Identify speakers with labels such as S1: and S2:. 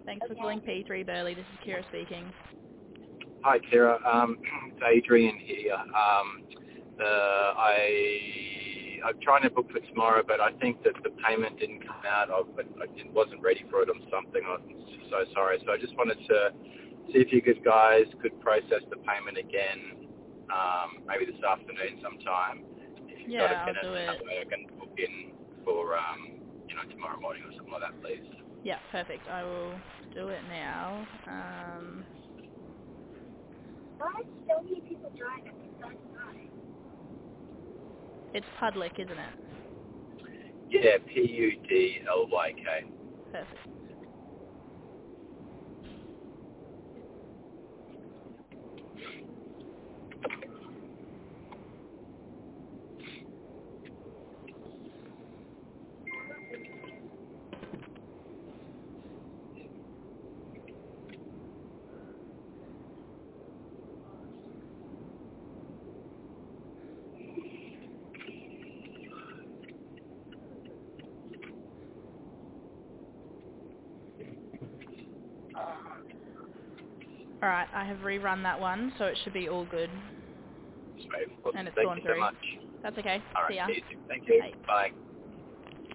S1: Thanks for calling P3 Burley. This is Kira speaking.
S2: Hi, Kira. It's Adrian here. I'm trying to book for tomorrow, but I think that the payment didn't come out. I wasn't ready for it on something. I'm so sorry. So I just wanted to see if you guys could process the payment again, maybe this afternoon sometime. If you've got a minute,
S1: I'll do it.
S2: that way I can book in for tomorrow morning or something like that, please.
S1: Yeah, perfect. I will do it now.
S3: Why are so many people dying at the same time?
S1: It's Pudlick, isn't it?
S2: Yeah, Pudlyk.
S1: Perfect. Alright, I have rerun that one, so it should be all good.
S2: Sweet. Well,
S1: And it's
S2: thank
S1: gone
S2: you
S1: through.
S2: so much.
S1: That's okay.
S2: All
S1: See ya.
S2: right, easy. Thank you.
S1: Bye.
S2: Bye.